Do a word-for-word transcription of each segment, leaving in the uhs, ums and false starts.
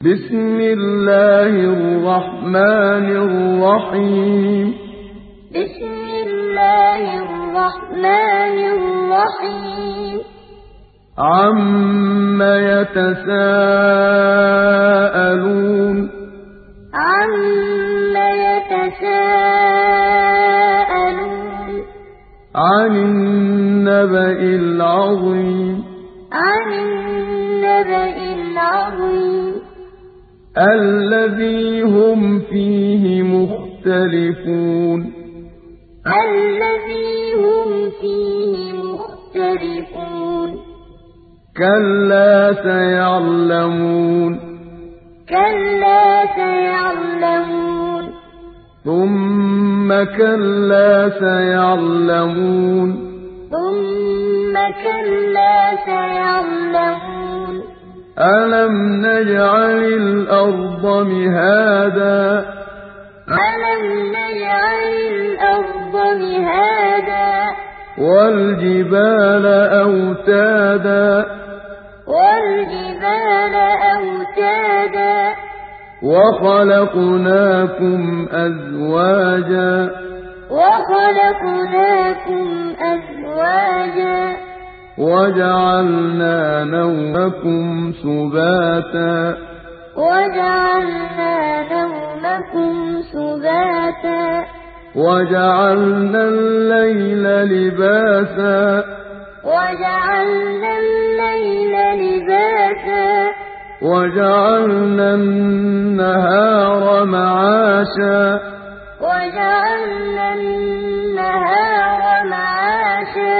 بسم الله الرحمن الرحيم بسم الله الرحمن الرحيم عَمَّ يَتَسَاءَلُونَ عَمَّ يَتَسَاءَلُونَ عَنِ النَّبَإِ الْعَظِيمِ عَنِ النَّبَإِ الْعَظِيمِ الَّذِي هُمْ فِيهِ مُخْتَلِفُونَ الَّذِي هُمْ فِيهِ مُخْتَلِفُونَ كَلَّا سَيَعْلَمُونَ كَلَّا سَيَعْلَمُونَ ثُمَّ كَلَّا سَيَعْلَمُونَ ثُمَّ كَلَّا سَيَعْلَمُونَ أَلَمْ نَجْعَلِ الْأَرْضَ مِهَادًا أَلَمْ نَجْعَلِ الْأَرْضَ مِهَادًا وَالْجِبَالَ أَوْتَادًا وَالْجِبَالَ أَوْتَادًا وَخَلَقْنَاكُمْ أَزْوَاجًا وَخَلَقْنَاكُمْ أَزْوَاجًا وَجَعَلْنَا نَوْمَكُمْ سُبَاتًا وَجَعَلْنَا نَوْمَكُمْ سُبَاتًا وَجَعَلْنَا اللَّيْلَ لِبَاسًا وَجَعَلْنَا اللَّيْلَ لِبَاسًا وَجَعَلْنَا النَّهَارَ مَعَاشًا وَجَعَلْنَا النَّهَارَ مَعَاشًا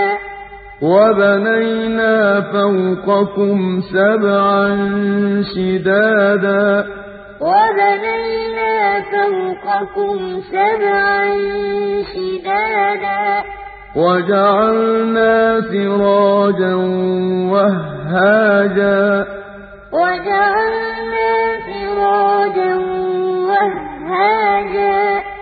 وَبَنَيْنَا فَوْقَكُمْ سَبْعًا شِدَادًا وَبَنَيْنَا فَوْقَكُمْ سَبْعًا شِدَادًا وَجَعَلْنَا سِرَاجًا وَهَّاجًا وَجَعَلْنَا سِرَاجًا وَهَّاجًا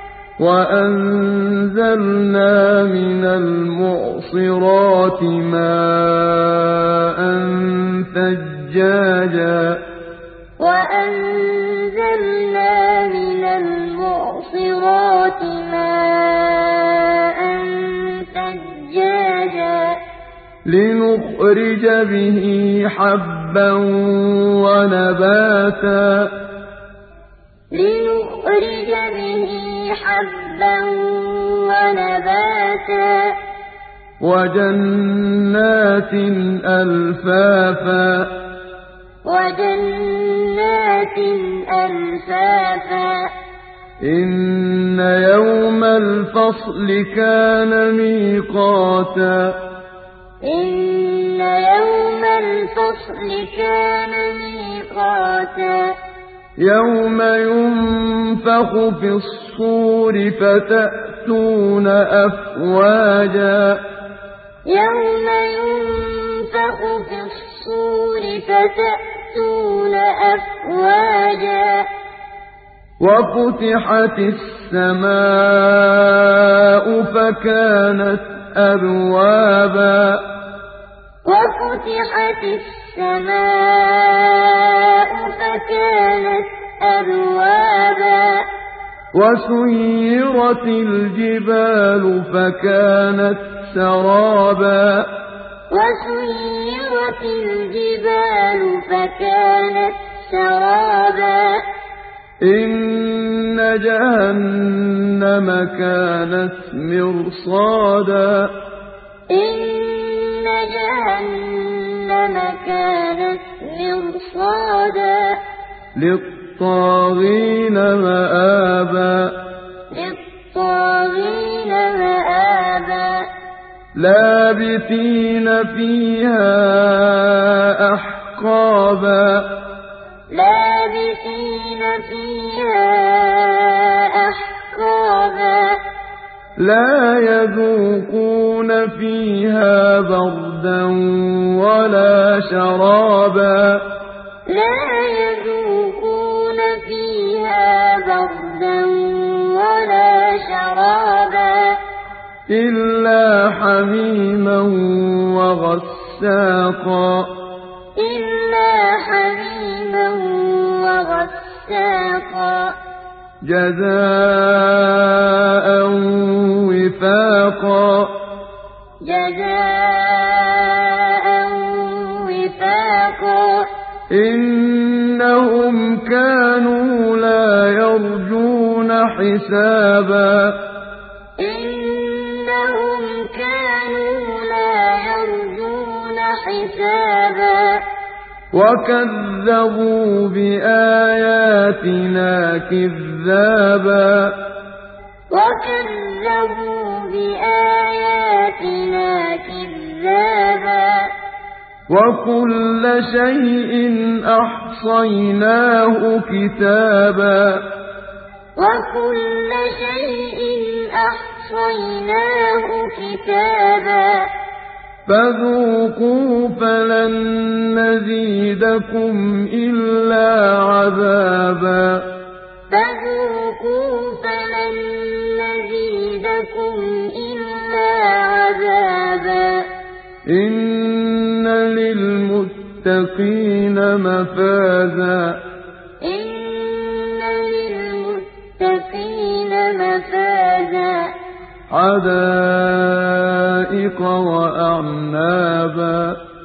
وَأَنزَلْنَا مِنَ الْمُعْصِرَاتِ مَاءً ثَجَّاجًا وَأَنزَلْنَا مِنَ الْمُعْصِرَاتِ مَاءً ثَجَّاجًا لِّنُخْرِجَ بِهِ حَبًّا وَنَبَاتًا لِّنُخْرِجَ بِهِ حَبًّا وَنَبَاتًا وَجَنَّاتٍ أَلْفَافًا وَجَنَّاتٍ أَلْفَافًا إِنَّ يَوْمَ الْفَصْلِ كَانَ مِيقَاتًا إِنَّ يَوْمَ الْفَصْلِ كَانَ مِيقَاتًا يَوْمَ يُنفَخُ فِي الصُّورِ فَتَأْتُونَ أَفْوَاجًا يَوْمَ يُنفَخُ فِي الصُّورِ فَتَأْتُونَ أَفْوَاجًا وَفُتِحَتِ السَّمَاءُ فَكَانَتْ أَبْوَابًا وَفُتِحَتِ السَّمَاءُ فَكَانَتْ أَبْوَابًا وَسُيِّرَتِ الْجِبَالُ فَكَانَتْ سَرَابًا وَسُيِّرَتِ الْجِبَالُ فَكَانَتْ سَرَابًا إِنَّ جَهَنَّمَ كَانَتْ مِرْصَادًا إِنَّ جَهَنَّمَ كَانَتْ مِرْصَادًا لِّلطَّاغِينَ مَآبًا لِّلطَّاغِينَ مَآبًا لَّابِثِينَ فِيهَا أَحْقَابًا لَّابِثِينَ فِيهَا أَحْقَابًا لَّا يَذُوقُونَ فِيهَا بَرْدًا وَلَا شَرَابًا لَّا يَذُوقُونَ فِيهَا بَرْدًا وَلَا شَرَابًا إِلَّا حَمِيمًا وَغَسَّاقًا إِلَّا حَمِيمًا وَغَسَّاقًا وَفَّاقًا جَزَاءً وِفَاقًا جَزَاءً وِفَاقًا إِنَّهُمْ كَانُوا لَا يَرْجُونَ حِسَابًا إِنَّهُمْ كَانُوا لَا يَرْجُونَ حِسَابًا وَكَذَّبُوا بِآيَاتِنَا كِذَّابًا وَكَذَّبُوا بِآيَاتِنَا كِذَّابًا وَكُلَّ شَيْءٍ أَحْصَيْنَاهُ كِتَابًا وَكُلَّ شَيْءٍ أَحْصَيْنَاهُ كِتَابًا فَذُوقُوا فَلَن نَّزِيدَكُمْ إِلَّا عَذَابًا فَذُوقُوا فَلَن نَّزِيدَكُمْ إِلَّا عَذَابًا إِنَّ لِلْمُتَّقِينَ مَفَازًا إِنَّ لِلْمُتَّقِينَ مَفَازًا حَدَائِقَ وَأَعْنَابًا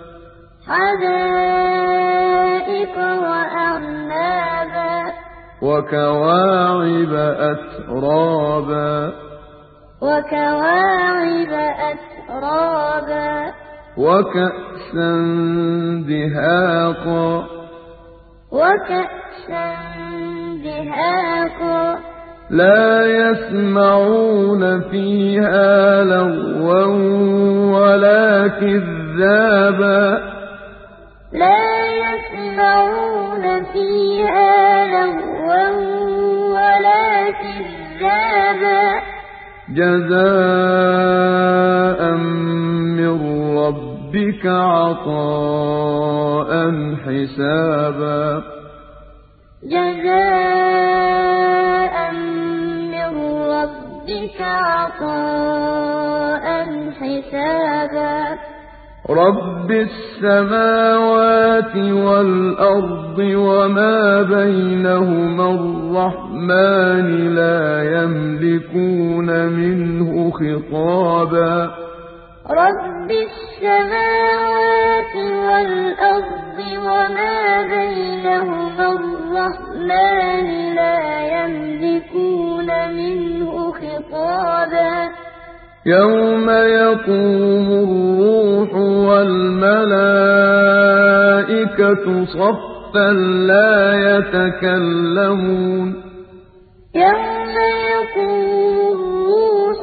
حَدَائِقَ وَأَعْنَابًا وَكَوَاعِبَ أَتْرَابًا وَكَوَاعِبَ أَتْرَابًا وَكَأْسًا دِهَاقًا وَكَأْسًا دِهَاقًا لَا يَسْمَعُونَ فِيهَا لَغْوًا وَلَا كِذَّابًا لَا يَسْمَعُونَ فِيهَا لَغْوًا وَلَا كِذَّابًا جَزَاءً مِّن رَّبِّكَ عَطَاءً حِسَابًا جَزَاءً مِّن رَّبِّكَ عَطَاءً حِسَابًا رَبِّ السَّمَاوَاتِ وَالْأَرْضِ وَمَا بَيْنَهُمَا الرَّحْمَٰنِ لَا يَمْلِكُونَ مِنْهُ خِطَابًا رَبِّ السَّمَاوَاتِ وَالْأَرْضِ وَمَا بَيْنَهُمَا الرَّحْمَٰنِ لَا يَمْلِكُونَ مِنْهُ خِطَابًا يَوْمَ يَقُومُ الرُّوحُ وَالْمَلَائِكَةُ صَفًّا لَّا يَتَكَلَّمُونَ يَوْمَ يَقُومُ الرُّوحُ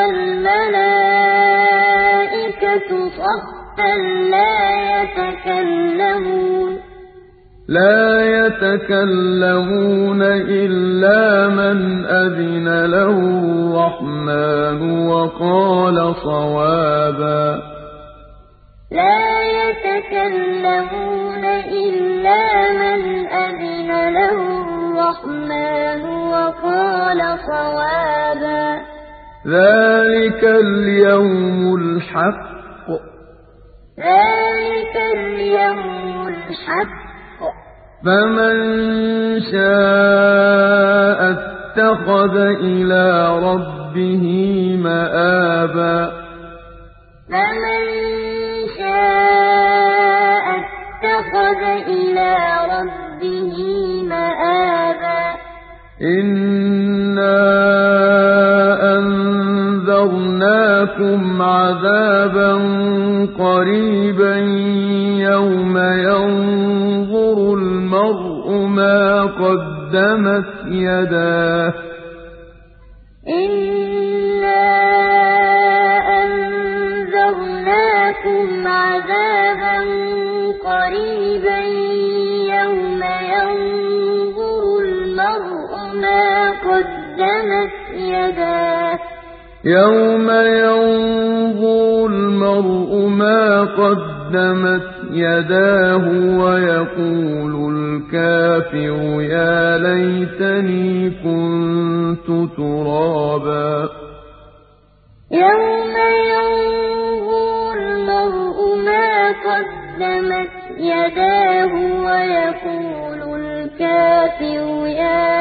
وَالْمَلَائِكَةُ صَفًّا لَّا يَتَكَلَّمُونَ لَا يَتَكَلَّمُونَ إِلَّا مَنْ أَذِنَ لَهُ الرَّحْمَٰنُ وَقَالَ صَوَابًا لَا يَتَكَلَّمُونَ إِلَّا مَنْ أَذِنَ لَهُ الرَّحْمَٰنُ وَقَالَ صَوَابًا ذَٰلِكَ الْيَوْمُ الْحَقُّ ذَٰلِكَ الْيَوْمُ الْحَقُّ فَمَن شَاءَ اتَّخَذَ إِلَىٰ رَبِّهِ مَآبًا فَمَن شَاءَ اتَّخَذَ إِلَىٰ رَبِّهِ مَآبًا إِنَّا أَنذَرْنَاكُمْ عَذَابًا قَرِيبًا يَوْمَ يَنظُرُ الْمَرْءُ مَا قَدَّمَتْ يَدَاهُ إِنَّا أَنذَرْنَاكُمْ عَذَابًا قَرِيبًا يَوْمَ يَنظُرُ الْمَرْءُ مَا قَدَّمَتْ يَدَاهُ يَوْمَ يَنظُرُ الْمَرْءُ مَا قَدَّمَتْ يَدَاهُ وَيَقُولُ الْكَافِرُ يَا لَيْتَنِي كُنتُ تُرَابًا يَوْمَ يَنظُرُ الْمَرْءُ مَا قَدَّمَتْ يَدَاهُ وَيَقُولُ الْكَافِرُ يَا